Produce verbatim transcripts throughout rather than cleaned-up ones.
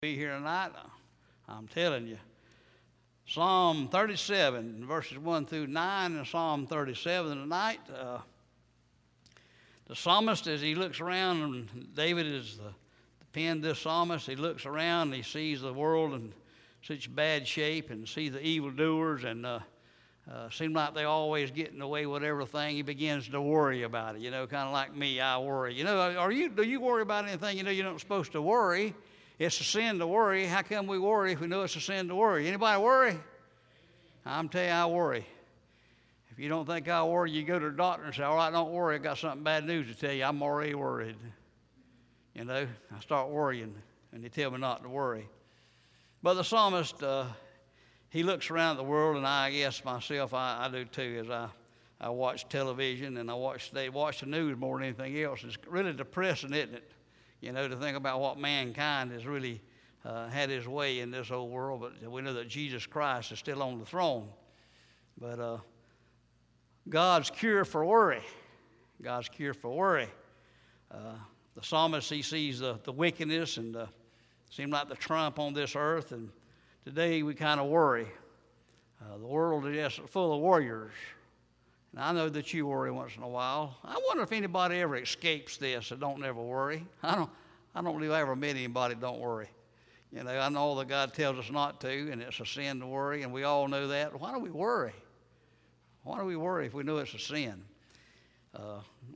Be here tonight, I'm telling you. Psalm thirty-seven, verses one through nine, and Psalm thirty-seven tonight. Uh, the psalmist, as he looks around, and David is the, the penned this psalmist, he looks around and he sees the world in such bad shape and sees the evildoers, and uh, uh, seem like they always getting away with everything. He begins to worry about it, you know, kind of like me, I worry. You know, are you, do you worry about anything you know you're not supposed to worry? It's a sin to worry. How come we worry if we know it's a sin to worry? Anybody worry? I'm telling you, I worry. If you don't think I worry, you go to the doctor and say, all right, don't worry, I got something bad news to tell you. I'm already worried. You know, I start worrying, and they tell me not to worry. But the psalmist, uh, he looks around the world, and I guess myself, I, I do too, as I, I watch television, and I watch, they watch the news more than anything else. It's really depressing, isn't it? You know, to think about what mankind has really uh, had his way in this whole world, but we know that Jesus Christ is still on the throne. But uh, God's cure for worry, God's cure for worry. Uh, the psalmist, he sees the, the wickedness and uh, seems like the trump on this earth, and today we kind of worry. Uh, the world is just full of warriors. And I know that you worry once in a while. I wonder if anybody ever escapes this and don't ever worry. I don't, I don't believe I ever met anybody that don't worry. You know, I know that God tells us not to, and it's a sin to worry, and we all know that. Why do we worry? Why do we worry if we know it's a sin? Uh,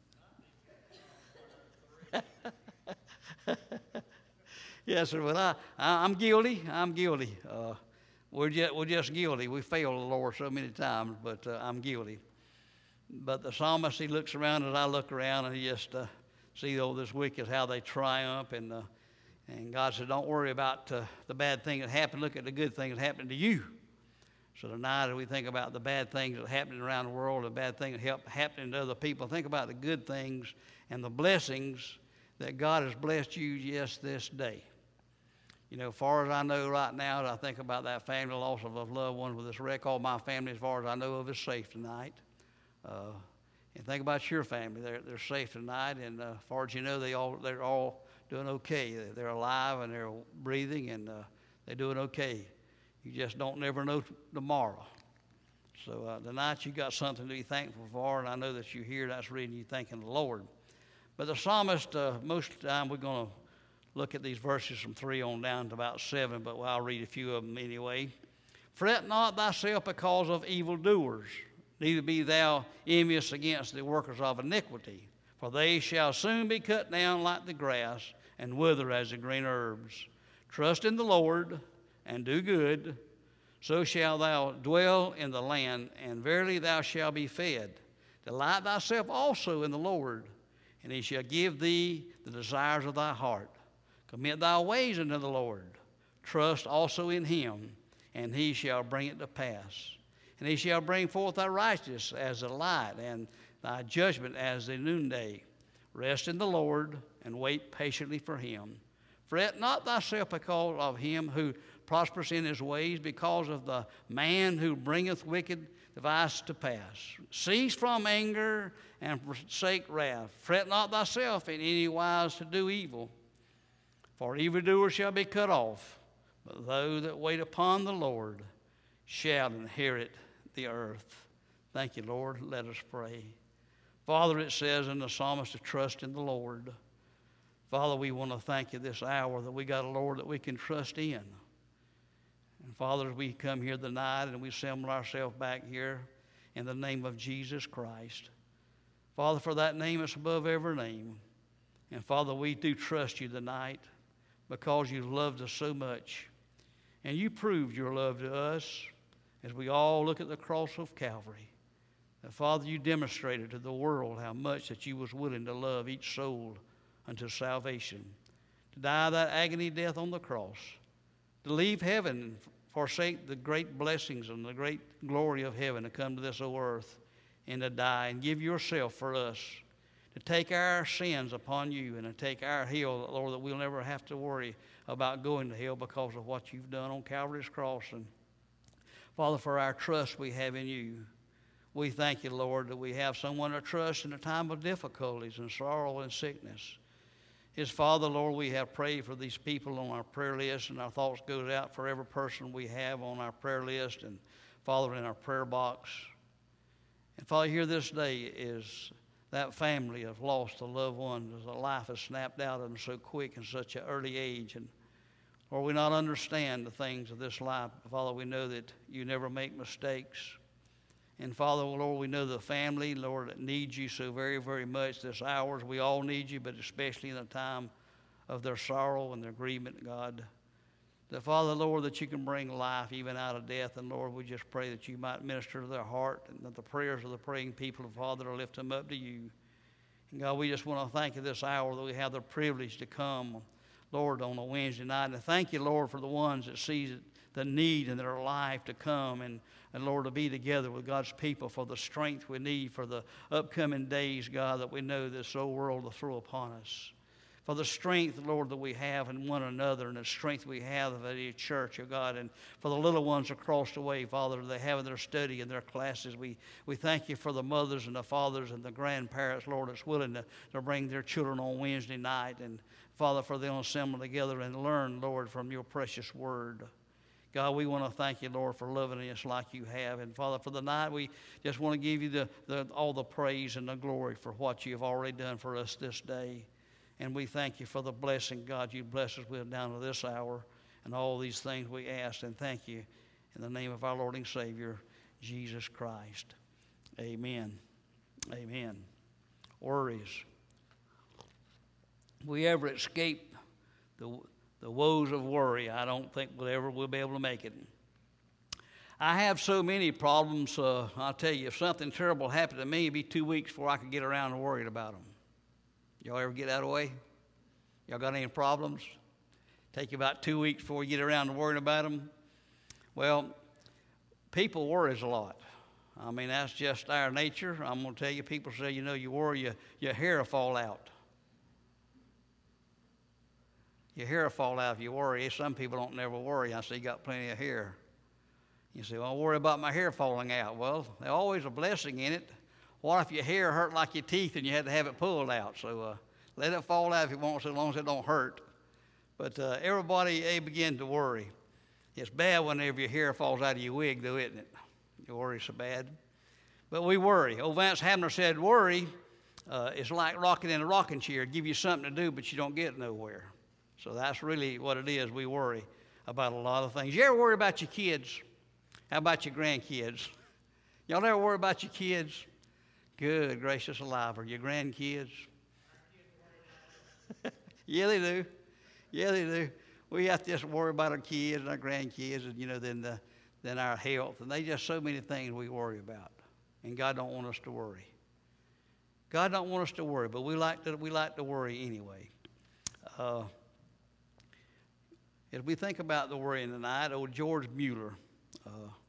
yes, sir. Well, I, I, I'm guilty. I'm guilty. Uh, we're, just, we're just guilty. We fail the Lord so many times, but uh, I'm guilty. But the psalmist, he looks around as I look around, and he just uh, sees all this wicked, how they triumph. And uh, and God said, don't worry about uh, the bad thing that happened. Look at the good thing that happened to you. So tonight, as we think about the bad things that are happening around the world, the bad things that are happening to other people, think about the good things and the blessings that God has blessed you just this day. You know, as far as I know right now, I think about that family loss of a loved one with this wreck. All my family, as far as I know of, is safe tonight. Uh, and think about your family. They're, they're safe tonight, and uh, as far as you know, they all, they're all doing okay. They're alive, and they're breathing, and uh, they're doing okay. You just don't never know tomorrow. So uh, tonight you got something to be thankful for, and I know that you're here. That's reading you thanking the Lord. But the psalmist, uh, most of the time we're going to look at these verses from three on down to about seven, but I'll read a few of them anyway. Fret not thyself because of evildoers, neither be thou envious against the workers of iniquity, for they shall soon be cut down like the grass and wither as the green herbs. Trust in the Lord and do good, so shalt thou dwell in the land, and verily thou shalt be fed. Delight thyself also in the Lord, and he shall give thee the desires of thy heart. Commit thy ways unto the Lord. Trust also in him, and he shall bring it to pass. And he shall bring forth thy righteousness as the light, and thy judgment as the noonday. Rest in the Lord, and wait patiently for him. Fret not thyself because of him who prospereth in his ways, because of the man who bringeth wicked device to pass. Cease from anger, and forsake wrath. Fret not thyself in any wise to do evil, for evildoers shall be cut off, but those that wait upon the Lord shall inherit the earth. Thank you, Lord. Let us pray. Father, it says in the psalmist to trust in the Lord. Father, we want to thank you this hour that we got a Lord that we can trust in. And Father, as we come here tonight and we assemble ourselves back here in the name of Jesus Christ. Father, for that name is above every name. And Father, we do trust you tonight because you've loved us so much. And you proved your love to us as we all look at the cross of Calvary. That, Father, you demonstrated to the world how much that you was willing to love each soul unto salvation, to die that agony death on the cross, to leave heaven and forsake the great blessings and the great glory of heaven to come to this old earth and to die and give yourself for us, to take our sins upon you and to take our hell, Lord, that we'll never have to worry about going to hell because of what you've done on Calvary's cross. And Father, for our trust we have in you, we thank you, Lord, that we have someone to trust in a time of difficulties and sorrow and sickness. His Father, Lord, we have prayed for these people on our prayer list, and our thoughts go out for every person we have on our prayer list and, Father, in our prayer box. And, Father, here this day is that family have lost a loved one as a life has snapped out of them so quick in such an early age. And, Lord, we not understand the things of this life. Father, we know that you never make mistakes. And, Father, Lord, we know the family, Lord, that needs you so very, very much this hour. We all need you, but especially in the time of their sorrow and their grievement, God. That, Father, Lord, that you can bring life even out of death. And, Lord, we just pray that you might minister to their heart and that the prayers of the praying people, Father, will lift them up to you. And, God, we just want to thank you this hour that we have the privilege to come, Lord, on a Wednesday night. And thank you, Lord, for the ones that see the need in their life to come and, and, Lord, to be together with God's people for the strength we need for the upcoming days, God, that we know this old world will throw upon us. For the strength, Lord, that we have in one another and the strength we have of the church, oh God, and for the little ones across the way, Father, they have in their study and their classes. We, we thank you for the mothers and the fathers and the grandparents, Lord, that's willing to, to bring their children on Wednesday night. And, Father, for them to assemble together and learn, Lord, from your precious word. God, we want to thank you, Lord, for loving us like you have. And, Father, for the night, we just want to give you the, the, all the praise and the glory for what you have already done for us this day. And we thank you for the blessing, God, you bless us with down to this hour. And all these things we ask and thank you in the name of our Lord and Savior, Jesus Christ. Amen. Amen. Worries. We ever escape the, the woes of worry, I don't think we'll ever we'll be able to make it. I have so many problems. Uh, I'll tell you, if something terrible happened to me, it'd be two weeks before I could get around to worrying about them. Y'all ever get that way? Y'all got any problems? Take you about two weeks before you get around to worrying about them? Well, people worries a lot. I mean, that's just our nature. I'm going to tell you, people say, you know, you worry, your, your hair will fall out. Your hair will fall out if you worry. Some people don't never worry. I say, you got plenty of hair. You say, well, I worry about my hair falling out. Well, there's always a blessing in it. What if your hair hurt like your teeth and you had to have it pulled out? So uh, let it fall out if you want, so long as it don't hurt. But uh, everybody, they begin to worry. It's bad whenever your hair falls out of your wig, though, isn't it? You worry so bad. But we worry. Old Vance Havner said, worry uh, is like rocking in a rocking chair. Give you something to do, but you don't get nowhere. So that's really what it is. We worry about a lot of things. You ever worry about your kids? How about your grandkids? Y'all ever worry about your kids? Good gracious alive. Are your grandkids? Yeah, they do. Yeah, they do. We have to just worry about our kids and our grandkids and, you know, then, the, then our health. And there's just so many things we worry about. And God don't want us to worry. God don't want us to worry, but we like to, we like to worry anyway. Uh, as we think about the worrying tonight, old George Mueller, uh,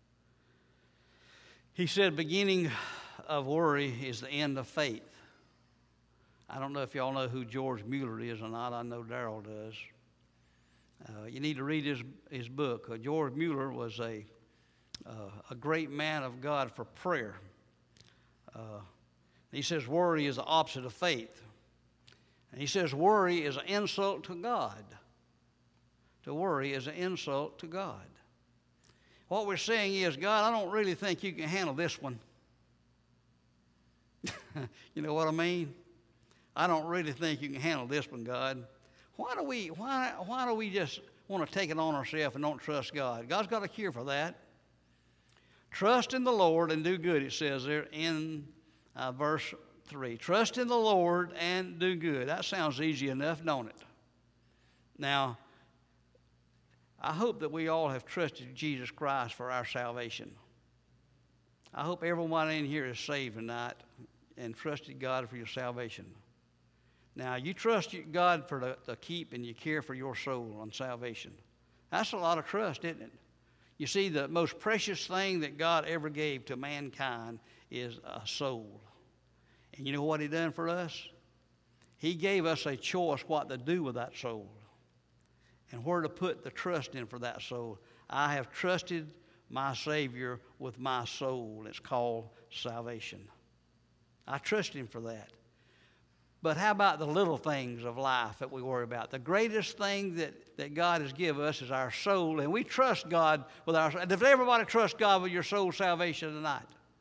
he said, beginning of worry is the end of faith. I don't know if y'all know who George Mueller is or not. I know Darrell does. Uh, you need to read his, his book. Uh, George Mueller was a, uh, a great man of God for prayer. Uh, he says worry is the opposite of faith. And he says worry is an insult to God. To worry is an insult to God. What we're saying is, God, I don't really think you can handle this one. You know what I mean? I don't really think you can handle this one, God. Why do we why why do we just want to take it on ourselves and don't trust God? God's got a cure for that. Trust in the Lord and do good, it says there in uh, verse three. Trust in the Lord and do good. That sounds easy enough, don't it? Now, I hope that we all have trusted Jesus Christ for our salvation. I hope everyone in here is saved tonight and trusted God for your salvation. Now, you trust God for the, the keep and you care for your soul on salvation. That's a lot of trust, isn't it? You see, the most precious thing that God ever gave to mankind is a soul. And you know what he done for us? He gave us a choice what to do with that soul and where to put the trust in for that soul. I have trusted my Savior with my soul. It's called salvation. I trust him for that. But how about the little things of life that we worry about? The greatest thing that, that God has given us is our soul, and we trust God with our soul. Does everybody trust God with your soul's salvation tonight?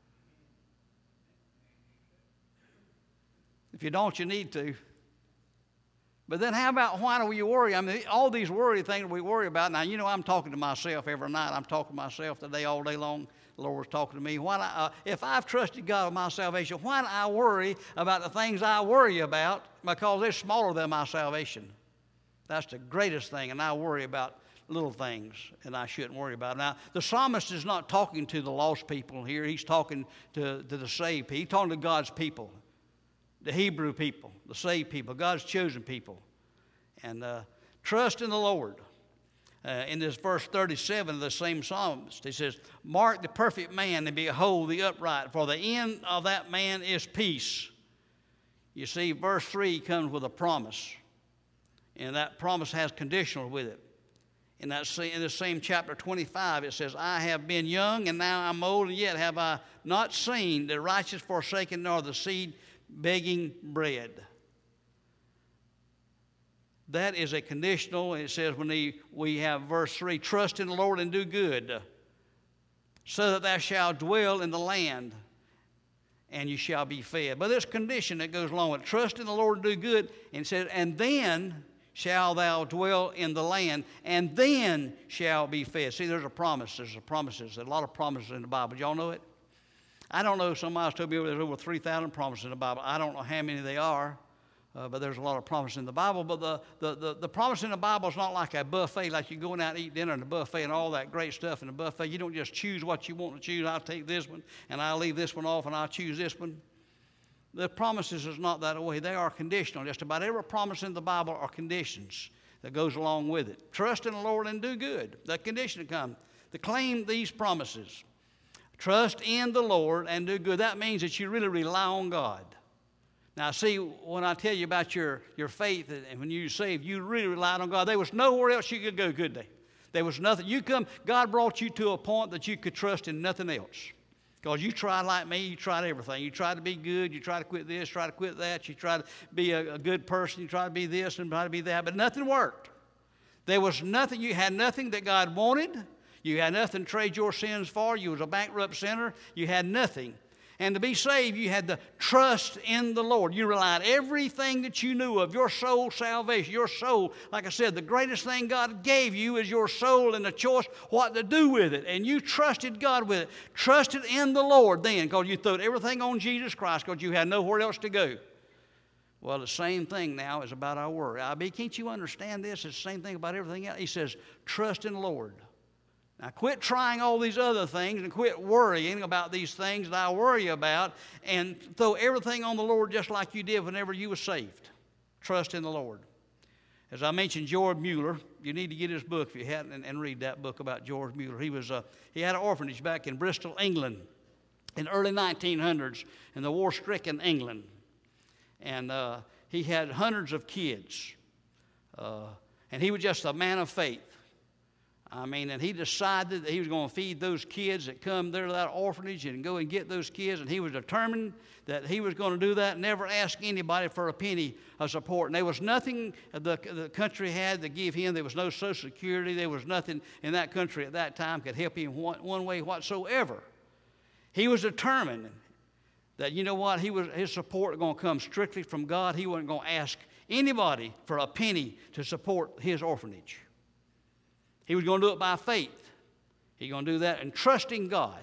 If you don't, you need to. But then how about why do we worry? I mean, all these worry things we worry about. Now, you know, I'm talking to myself every night. I'm talking to myself today all day long. The Lord was talking to me. Why do I, uh, if I've trusted God with my salvation, why do I worry about the things I worry about? Because they're smaller than my salvation. That's the greatest thing, and I worry about little things, and I shouldn't worry about it. Now, the psalmist is not talking to the lost people here. He's talking to, to the saved people. He's talking to God's people, the Hebrew people, the saved people, God's chosen people. And uh, trust in the Lord. Uh, in this verse thirty-seven of the same psalmist, he says, mark the perfect man and behold the upright, for the end of that man is peace. You see, verse three comes with a promise, and that promise has conditional with it. In that same, in the same chapter twenty-five, it says, I have been young, and now I'm old, and yet have I not seen the righteous forsaken, nor the seed begging bread. That is a conditional. It says when he, we have verse three, trust in the Lord and do good, so that thou shalt dwell in the land, and you shall be fed. But there's a condition that goes along with it. Trust in the Lord and do good. And it says, and then shall thou dwell in the land, and then shall be fed. See, there's a promise. There's a promises. There's a lot of promises in the Bible. Y'all know it? I don't know. Somebody told me there's over three thousand promises in the Bible. I don't know how many they are. Uh, but there's a lot of promise in the Bible. But the, the, the, the promise in the Bible is not like a buffet, like you're going out and eat dinner in the buffet and all that great stuff in the buffet. You don't just choose what you want to choose. I'll take this one, and I'll leave this one off, and I'll choose this one. The promises is not that way. They are conditional. Just about every promise in the Bible are conditions that goes along with it. Trust in the Lord and do good. The condition to come. To claim these promises. Trust in the Lord and do good. That means that you really rely on God. Now, see, when I tell you about your, your faith and when you were saved, you really relied on God. There was nowhere else you could go, could they? There was nothing. You come, God brought you to a point that you could trust in nothing else. Because you tried like me, you tried everything. You tried to be good, you tried to quit this, try to quit that, you tried to be a, a good person, you tried to be this and try to be that, but nothing worked. There was nothing, you had nothing that God wanted. You had nothing to trade your sins for. You was a bankrupt sinner. You had nothing. And to be saved, you had to trust in the Lord. You relied everything that you knew of, your soul salvation, your soul. Like I said, the greatest thing God gave you is your soul and the choice what to do with it. And you trusted God with it. Trusted in the Lord then because you threw everything on Jesus Christ because you had nowhere else to go. Well, the same thing now is about our worry. I mean, can't you understand this? It's the same thing about everything else. He says, trust in the Lord. Now, quit trying all these other things and quit worrying about these things that I worry about and throw everything on the Lord just like you did whenever you were saved. Trust in the Lord. As I mentioned, George Mueller, you need to get his book if you hadn't and, and read that book about George Mueller. He was uh, he had an orphanage back in Bristol, England in the early nineteen hundreds in the war-stricken England. And uh, he had hundreds of kids. Uh, and he was just a man of faith. I mean, and he decided that he was going to feed those kids that come there to that orphanage and go and get those kids. And he was determined that he was going to do that, never ask anybody for a penny of support. And there was nothing the, the country had to give him. There was no Social Security. There was nothing in that country at that time could help him one, one way whatsoever. He was determined that, you know what, he was, his support was going to come strictly from God. He wasn't going to ask anybody for a penny to support his orphanage. He was going to do it by faith. He's going to do that and trusting God.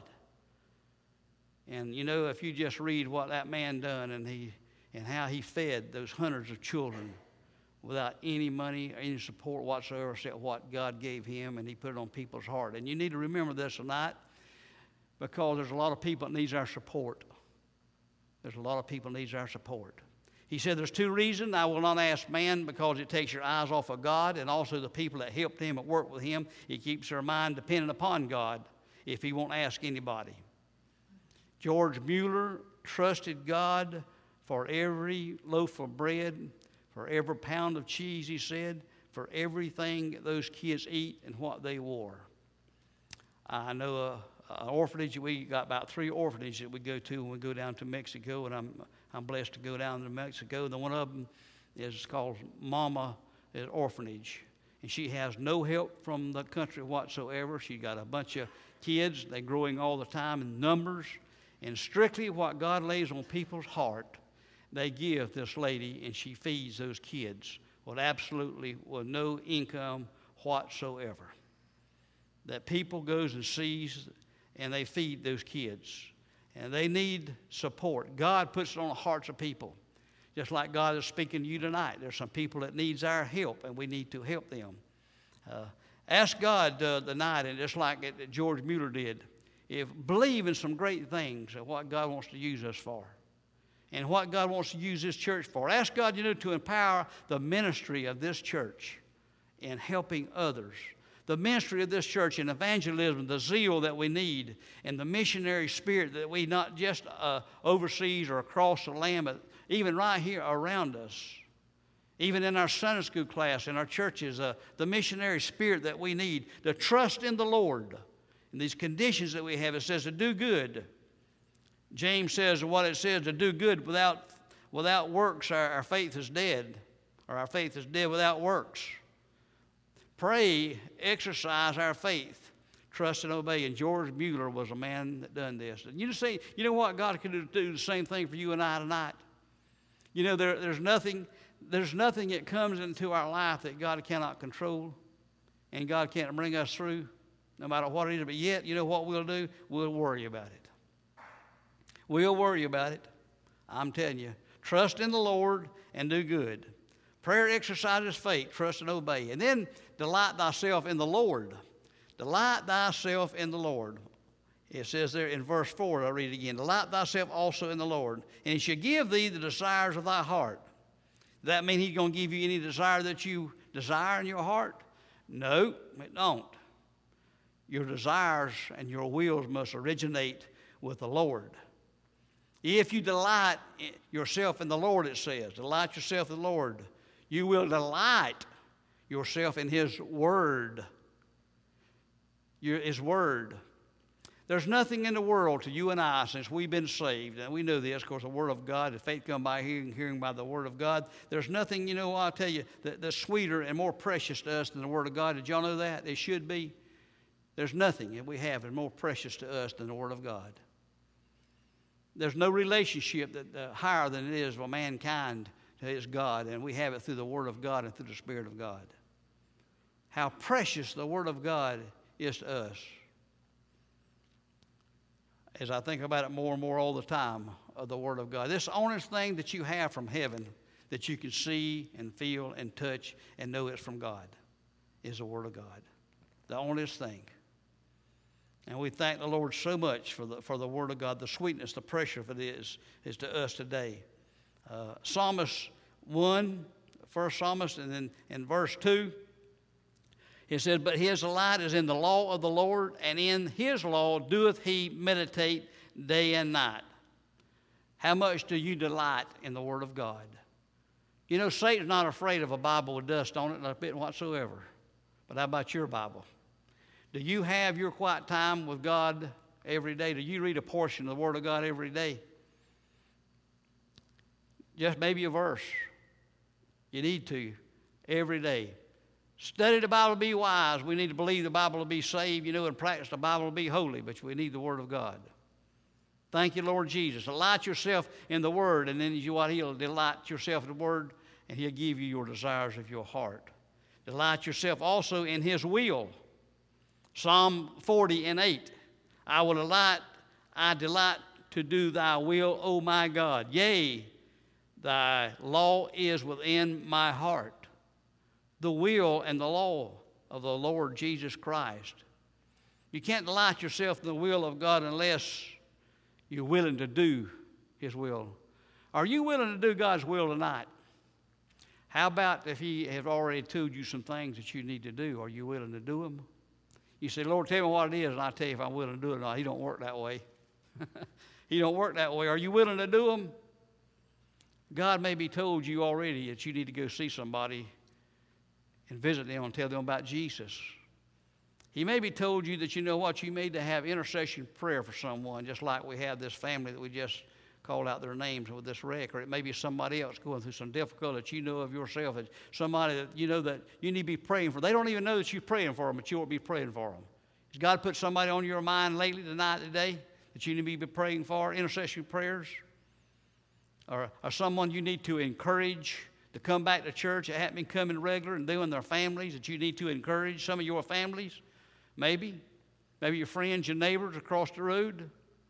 And, you know, if you just read what that man done and, he, and how he fed those hundreds of children without any money or any support whatsoever except what God gave him, and he put it on people's heart. And you need to remember this tonight because there's a lot of people that needs our support. There's a lot of people that needs our support. He said there's two reasons. I will not ask man because it takes your eyes off of God, and also the people that helped him and worked with him. It keeps their mind dependent upon God if he won't ask anybody. George Mueller trusted God for every loaf of bread, for every pound of cheese, he said, for everything those kids eat and what they wore. I know an orphanage. We got about three orphanages that we go to when we go down to Mexico, and I'm I'm blessed to go down to Mexico. And one of them is called Mama Orphanage, and she has no help from the country whatsoever. She got a bunch of kids. They're growing all the time in numbers, and strictly what God lays on people's heart, they give this lady, and she feeds those kids with absolutely with no income whatsoever. That people goes and sees, and they feed those kids, and they need support. God puts it on the hearts of people, just like God is speaking to you tonight. There's some people that needs our help, and we need to help them. Uh, ask God uh, tonight, and just like it, George Mueller did, if believe in some great things of what God wants to use us for, and what God wants to use this church for. Ask God, you know, to empower the ministry of this church in helping others. The ministry of this church in evangelism, the zeal that we need, and the missionary spirit that we not just uh, overseas or across the land, but even right here around us. Even in our Sunday school class, in our churches, uh, the missionary spirit that we need, the trust in the Lord. In these conditions that we have, it says to do good. James says what it says, to do good without, without works, our, our faith is dead, or our faith is dead without works. Pray, exercise our faith, trust and obey. And George Mueller was a man that done this. And you just say, you know what? God can do, do the same thing for you and I tonight. You know, there, there's nothing, there's nothing that comes into our life that God cannot control, and God can't bring us through, no matter what it is. But yet, you know what we'll do? We'll worry about it. We'll worry about it. I'm telling you. Trust in the Lord and do good. Prayer exercises faith, trust and obey. And then delight thyself in the Lord. Delight thyself in the Lord. It says there in verse four, I'll read it again. Delight thyself also in the Lord, and he shall give thee the desires of thy heart. Does that mean he's going to give you any desire that you desire in your heart? No, it don't. Your desires and your wills must originate with the Lord. If you delight yourself in the Lord, it says, delight yourself in the Lord, you will delight yourself in His Word. Your, His Word. There's nothing in the world to you and I since we've been saved, and we know this, of course, the Word of God, if faith come by hearing, hearing by the Word of God. There's nothing, you know, I'll tell you, that, that's sweeter and more precious to us than the Word of God. Did y'all know that? It should be. There's nothing that we have that's more precious to us than the Word of God. There's no relationship that uh, higher than it is for mankind to his God, and we have it through the Word of God and through the Spirit of God. How precious the Word of God is to us. As I think about it more and more all the time of the Word of God, this honest thing that you have from heaven that you can see and feel and touch and know it's from God is the Word of God. The honest thing. And we thank the Lord so much for the, for the Word of God, the sweetness, the pressure of it is, is to us today. Uh, Psalmist one, first Psalmist, and then in verse two, he said, but his delight is in the law of the Lord, and in his law doeth he meditate day and night. How much do you delight in the Word of God? You know, Satan's not afraid of a Bible with dust on it, not a bit whatsoever. But how about your Bible? Do you have your quiet time with God every day? Do you read a portion of the Word of God every day? Just maybe a verse. You need to every day. Study the Bible to be wise. We need to believe the Bible to be saved, you know, and practice the Bible to be holy, but we need the Word of God. Thank you, Lord Jesus. Delight yourself in the Word, and then you what He'll delight yourself in the Word, and He'll give you your desires of your heart. Delight yourself also in His will. Psalm forty and eight. I will delight, I delight to do thy will, O my God. Yea, thy law is within my heart. The will and the law of the Lord Jesus Christ. You can't delight yourself in the will of God unless you're willing to do His will. Are you willing to do God's will tonight? How about if He has already told you some things that you need to do? Are you willing to do them? You say, Lord, tell me what it is, and I'll tell you if I'm willing to do it or not. He don't work that way. He don't work that way. Are you willing to do them? God maybe told you already that you need to go see somebody and visit them and tell them about Jesus. He maybe told you that, you know what, you need to have intercession prayer for someone, just like we have this family that we just called out their names with this wreck, or it may be somebody else going through some difficulty that you know of yourself, that somebody that you know that you need to be praying for. They don't even know that you're praying for them, but you ought to be praying for them. Has God put somebody on your mind lately, tonight, today, that you need to be praying for, intercession prayers? Or, or someone you need to encourage to come back to church that haven't been coming regular and doing their families, that you need to encourage some of your families, maybe, maybe your friends, your neighbors across the road,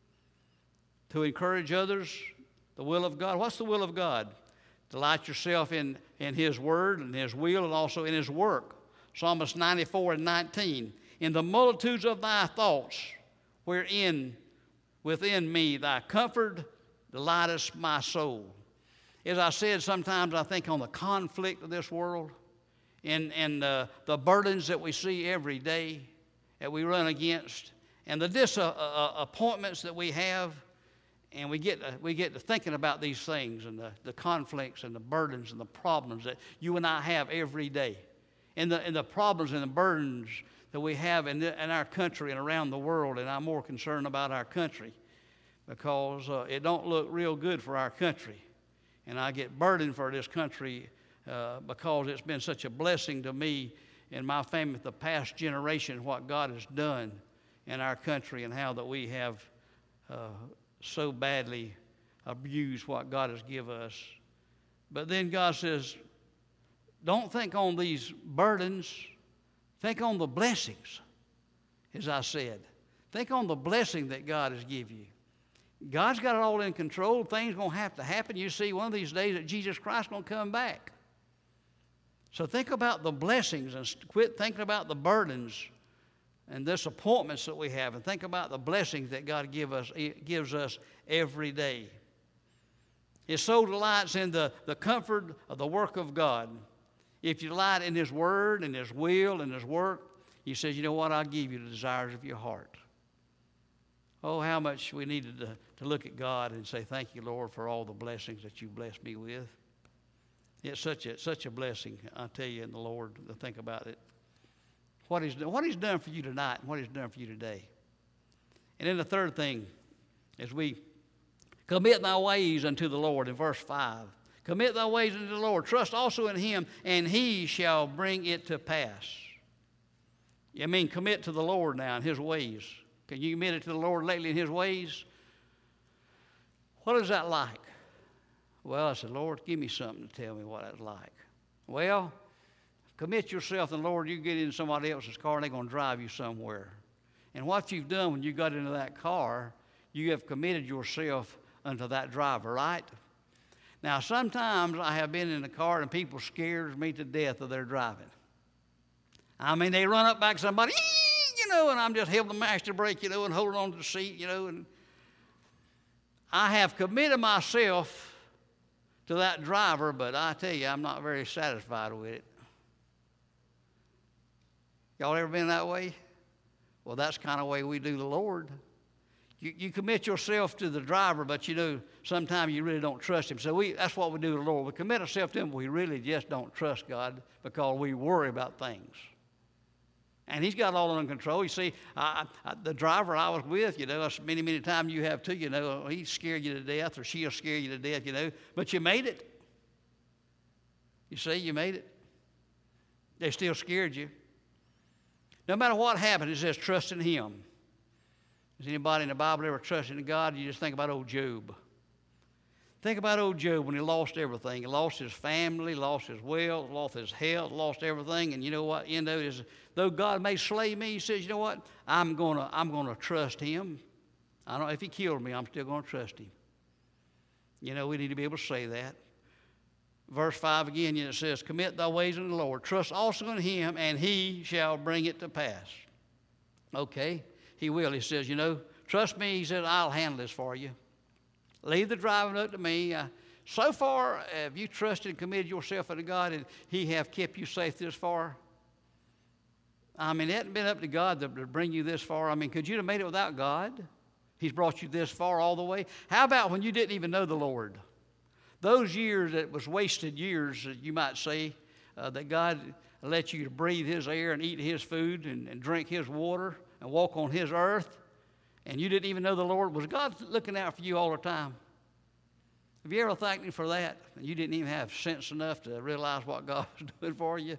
to encourage others, the will of God. What's the will of God? Delight yourself in, in His word and His will and also in His work. Psalmist ninety-four and nineteen. In the multitudes of thy thoughts, wherein within me thy comfort delighteth my soul. As I said, sometimes I think on the conflict of this world and, and uh, the burdens that we see every day that we run against and the disappointments that we have. And we get, to, we get to thinking about these things and the, the conflicts and the burdens and the problems that you and I have every day. And the, and the problems and the burdens that we have in, the, in our country and around the world. And I'm more concerned about our country because uh, it don't look real good for our country. And I get burdened for this country uh, because it's been such a blessing to me and my family, the past generation, what God has done in our country and how that we have uh, so badly abused what God has given us. But then God says, don't think on these burdens. Think on the blessings, as I said. Think on the blessing that God has given you. God's got it all in control. Things going to have to happen. You see, one of these days that Jesus Christ is going to come back. So think about the blessings and quit thinking about the burdens and disappointments that we have, and think about the blessings that God give us, gives us every day. His soul delights in the, the comfort of the work of God. If you delight in His word and His will and His work, He says, you know what, I'll give you the desires of your heart. Oh, how much we needed to, to look at God and say, thank you, Lord, for all the blessings that you blessed me with. It's such a, such a blessing, I tell you, in the Lord, to think about it. What he's, what he's done for you tonight and what He's done for you today. And then the third thing is we commit thy ways unto the Lord in verse five. Commit thy ways unto the Lord. Trust also in Him, and He shall bring it to pass. I mean, commit to the Lord now in His ways. Can you commit it to the Lord lately in His ways? What is that like? Well, I said, Lord, give me something to tell me what that's like. Well, commit yourself to the Lord. You get in somebody else's car and they're going to drive you somewhere. And what you've done when you got into that car, you have committed yourself unto that driver, right? Now, sometimes I have been in a car and people scares me to death of their driving. I mean, they run up back to somebody, you know, and I'm just holding the master brake, you know, and holding on to the seat, you know. And I have committed myself to that driver, but I tell you, I'm not very satisfied with it. Y'all ever been that way? Well, that's the kind of way we do the Lord. You, you commit yourself to the driver, but you know, sometimes you really don't trust Him. So we, that's what we do to the Lord. We commit ourselves to Him, but we really just don't trust God because we worry about things. And He's got all under control. You see, I, I, the driver I was with, you know, many, many times you have too, you know, he scared you to death or she'll scare you to death, you know, but you made it. You see, you made it. They still scared you. No matter what happened, it says trust in Him. Has anybody in the Bible ever trusted in God? You just think about old Job. Think about old Job when he lost everything. He lost his family, lost his wealth, lost his health, lost everything. And you know what? You know, is though God may slay me, he says, you know what? I'm gonna, I'm gonna trust Him. I don't know if He killed me, I'm still gonna trust Him. You know, we need to be able to say that. Verse five again, you know, it says, commit thy ways unto the Lord. Trust also in Him, and He shall bring it to pass. Okay, He will. He says, you know, trust me. He says, I'll handle this for you. Leave the driving up to me. Uh, so far, have you trusted and committed yourself unto God, and He have kept you safe this far? I mean, it hasn't been up to God to, to bring you this far. I mean, could you have made it without God? He's brought you this far all the way. How about when you didn't even know the Lord? Those years that was wasted years, you might say, uh, that God let you to breathe His air and eat His food and, and drink His water and walk on His earth, and you didn't even know the Lord? Was God looking out for you all the time? Have you ever thanked Him for that? And you didn't even have sense enough to realize what God was doing for you?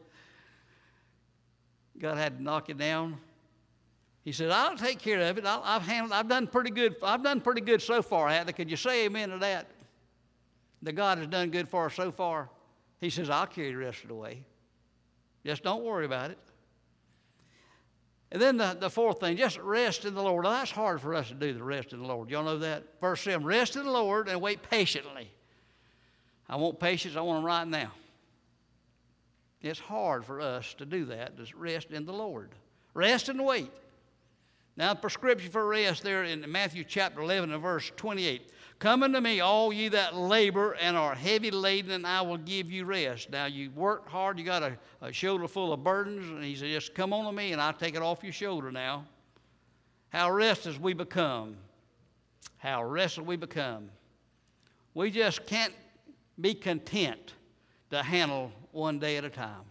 God had to knock you down. He said, I'll take care of it. I'll, I've handled, I've done pretty good. I've done pretty good so far, Hadley. Could you say amen to that? That God has done good for us so far. He says, I'll carry the rest of the way. Just don't worry about it. And then the, the fourth thing, just rest in the Lord. Now, that's hard for us to do, the rest in the Lord. Y'all know that? Verse seven, rest in the Lord and wait patiently. I want patience. I want them right now. It's hard for us to do that, to rest in the Lord. Rest and wait. Now, the prescription for rest there in Matthew chapter eleven and verse twenty-eight. Come unto me, all ye that labor and are heavy laden, and I will give you rest. Now, you worked hard. You got a, a shoulder full of burdens. And He said, just come on to me, and I'll take it off your shoulder now. How restless we become. How restless we become. We just can't be content to handle one day at a time.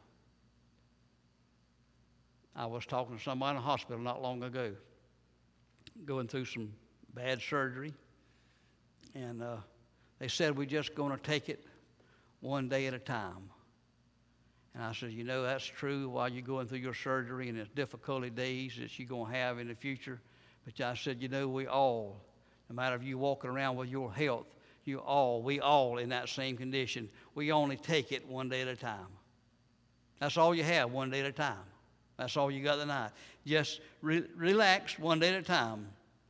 I was talking to somebody in a hospital not long ago, going through some bad surgery. And uh, they said, we're just going to take it one day at a time. And I said, you know, that's true while you're going through your surgery and it's difficulty days that you're going to have in the future. But I said, you know, we all, no matter if you're walking around with your health, you all, we all in that same condition. We only take it one day at a time. That's all you have, one day at a time. That's all you got tonight. Just re- relax one day at a time.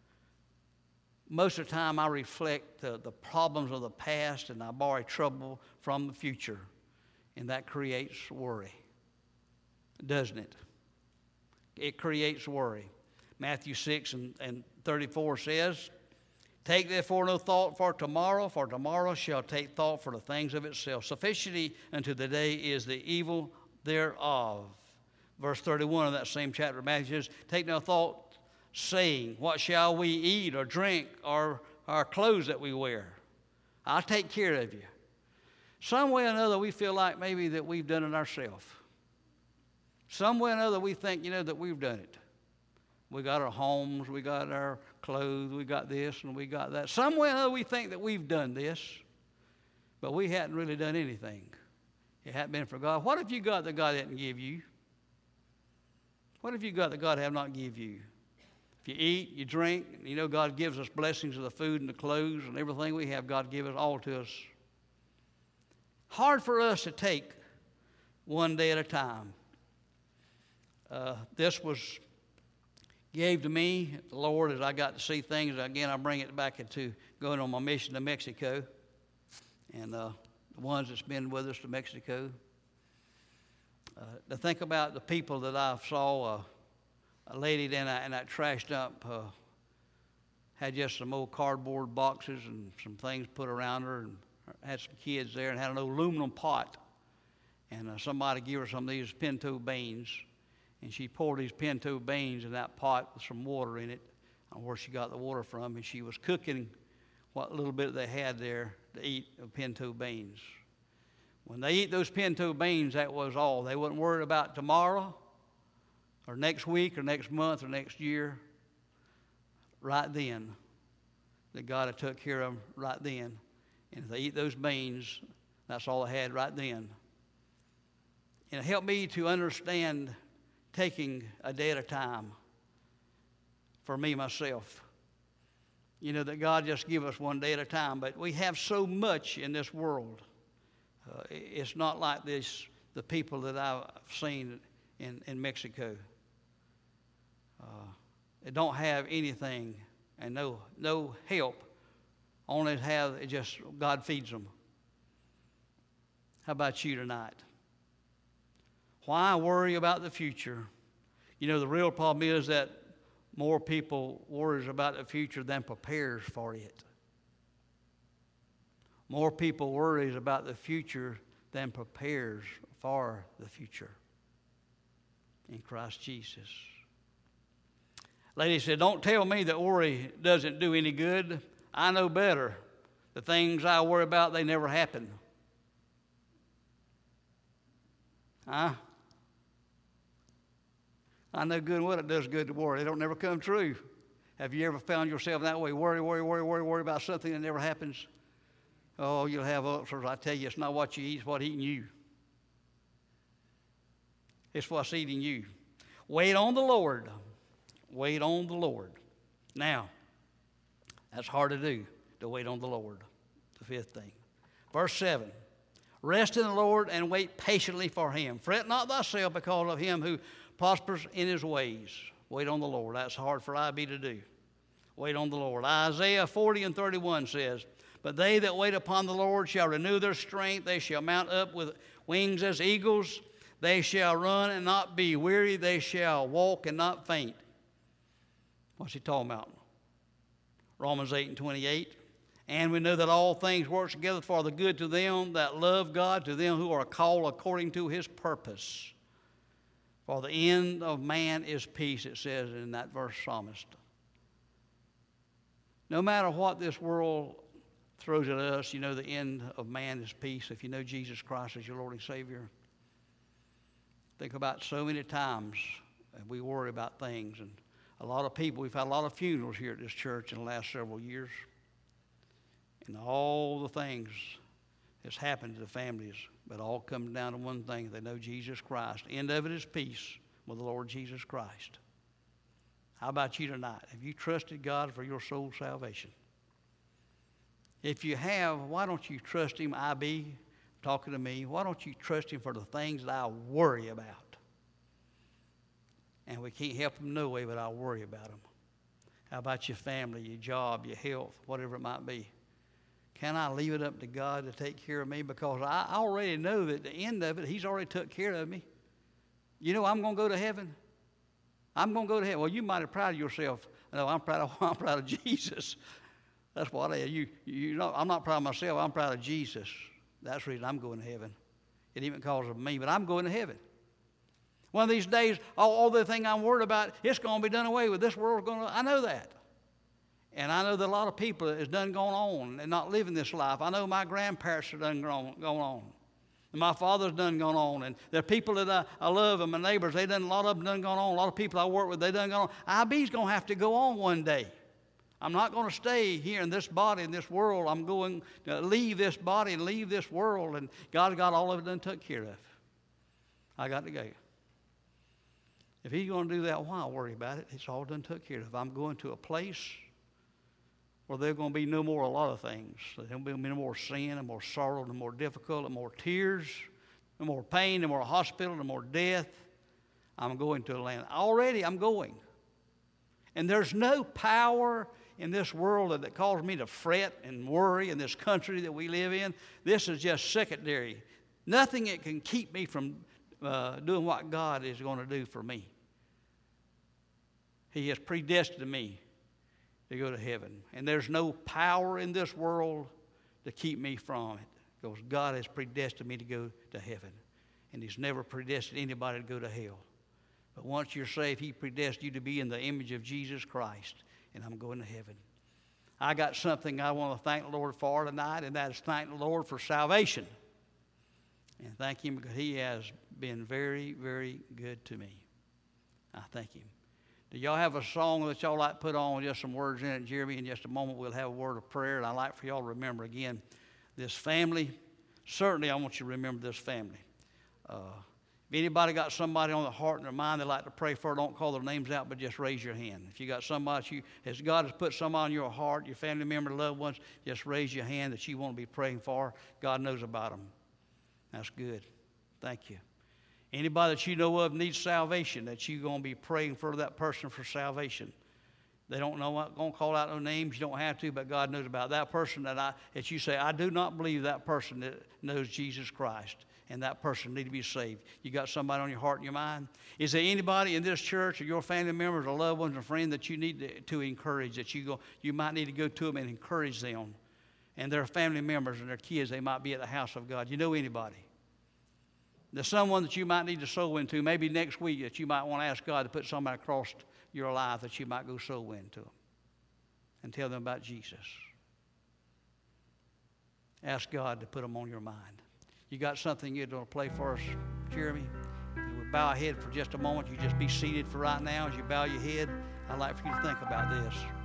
Most of the time I reflect the, the problems of the past and I borrow trouble from the future. And that creates worry, doesn't it? It creates worry. Matthew six and, and thirty-four says, take therefore no thought for tomorrow, for tomorrow shall take thought for the things of itself. Sufficiency unto the day is the evil thereof. Verse thirty-one of that same chapter of Matthew says, take no thought, saying, what shall we eat or drink or our clothes that we wear? I'll take care of you. Some way or another we feel like maybe that we've done it ourselves. Some way or another we think, you know, that we've done it. We got our homes, we got our clothes, we got this and we got that. Some way or another we think that we've done this, but we hadn't really done anything. It hadn't been for God. What have you got that God didn't give you? What have you got that God have not give you? If you eat, you drink, you know God gives us blessings of the food and the clothes and everything we have, God give us all to us. Hard for us to take one day at a time. Uh, this was gave to me, the Lord, as I got to see things. Again, I bring it back into going on my mission to Mexico. And uh, the ones that's been with us to Mexico. Uh, to think about the people that I saw, uh, a lady in that, in that trash dump uh, had just some old cardboard boxes and some things put around her, and had some kids there, and had an aluminum pot. And uh, somebody gave her some of these pinto beans, and she poured these pinto beans in that pot with some water in it. I don't know where she got the water from, and she was cooking what little bit they had there to eat of pinto beans. When they eat those pinto beans, that was all. They wasn't worried about tomorrow or next week or next month or next year. Right then, that God had took care of them right then. And if they eat those beans, that's all they had right then. And it helped me to understand taking a day at a time for me, myself. You know, that God just give us one day at a time. But we have so much in this world. Uh, it's not like this, the people that I've seen in, in Mexico. Uh, they don't have anything and no, no help. Only have, it just, God feeds them. How about you tonight? Why worry about the future? You know, the real problem is that more people worries about the future than prepares for it. More people worries about the future than prepares for the future in Christ Jesus. Lady said, don't tell me that worry doesn't do any good. I know better. The things I worry about, they never happen. Huh? I know good and well it does good to worry. It don't never come true. Have you ever found yourself that way? Worry, worry, worry, worry, worry about something that never happens? Oh, you'll have ulcers. I tell you, it's not what you eat, it's what's eating you. It's what's eating you. Wait on the Lord. Wait on the Lord. Now, that's hard to do, to wait on the Lord. The fifth thing. Verse seven. Rest in the Lord and wait patiently for him. Fret not thyself because of him who prospers in his ways. Wait on the Lord. That's hard for I B to do. Wait on the Lord. Isaiah forty and thirty-one says, but they that wait upon the Lord shall renew their strength. They shall mount up with wings as eagles. They shall run and not be weary. They shall walk and not faint. What's he talking about? Romans eight and twenty-eight. And we know that all things work together for the good to them that love God, to them who are called according to his purpose. For the end of man is peace, it says in that verse, Psalmist. No matter what this world throws at us, you know the end of man is peace if you know Jesus Christ as your Lord and Savior. Think about so many times we worry about things. And a lot of people, we've had a lot of funerals here at this church in the last several years. And all the things that's happened to the families, but all comes down to one thing. They know Jesus Christ. The end of it is peace with the Lord Jesus Christ. How about you tonight? Have you trusted God for your soul's salvation? If you have, why don't you trust him? I be talking to me. Why don't you trust him for the things that I worry about? And we can't help them no way, but I worry about them. How about your family, your job, your health, whatever it might be? Can I leave it up to God to take care of me? Because I already know that at the end of it, he's already took care of me. You know I'm going to go to heaven. I'm going to go to heaven. Well, you might have proud of yourself. No, I'm proud of, I'm proud of Jesus. That's what I am. You, you know, I'm not proud of myself. I'm proud of Jesus. That's the reason I'm going to heaven. It even because of me, but I'm going to heaven. One of these days, all, all the thing I'm worried about, it's going to be done away with. This world's going to, I know that. And I know that a lot of people has done gone on and not living this life. I know my grandparents have done gone, gone on. And my father's done gone on. And there are people that I, I love and my neighbors, they done, a lot of them done gone on. A lot of people I work with, they done gone on. I B's going to have to go on one day. I'm not going to stay here in this body, in this world. I'm going to leave this body and leave this world. And God's got all of it done took care of. I got to go. If he's going to do that, why worry about it? It's all done took care of. I'm going to a place where there's going to be no more a lot of things. There'll be no more sin, and more sorrow, and more difficult, and more tears, and more pain, and more hospital, and more death. I'm going to a land. Already I'm going. And there's no power in this world that, that causes me to fret and worry in this country that we live in. This is just secondary. Nothing that can keep me from uh, doing what God is going to do for me. He has predestined me to go to heaven. And there's no power in this world to keep me from it. Because God has predestined me to go to heaven. And he's never predestined anybody to go to hell. But once you're saved, he predestined you to be in the image of Jesus Christ. And I'm going to heaven. I got something I want to thank the Lord for tonight, and that is thank the Lord for salvation. And thank him because he has been very, very good to me. I thank him. Do y'all have a song that y'all like to put on with just some words in it? Jeremy, in just a moment we'll have a word of prayer. And I'd like for y'all to remember again this family. Certainly I want you to remember this family. Uh, if anybody got somebody on their heart and their mind they'd like to pray for, don't call their names out, but just raise your hand. If you got somebody, you, as God has put somebody on your heart, your family member, loved ones, just raise your hand that you want to be praying for. God knows about them. That's good. Thank you. Anybody that you know of needs salvation, that you're going to be praying for that person for salvation. They don't know what, going to call out no names. You don't have to, but God knows about that person that I, that you say, I do not believe that person that knows Jesus Christ, and that person need to be saved. You got somebody on your heart and your mind? Is there anybody in this church or your family members or loved ones or friends that you need to, to encourage, that you go, you might need to go to them and encourage them? And their family members and their kids, they might be at the house of God. You know anybody? There's someone that you might need to sow into, maybe next week, that you might want to ask God to put somebody across your life that you might go sow into them and tell them about Jesus. Ask God to put them on your mind. You got something you're going to play for us, Jeremy? As we bow our head for just a moment, you just be seated for right now. As you bow your head, I'd like for you to think about this.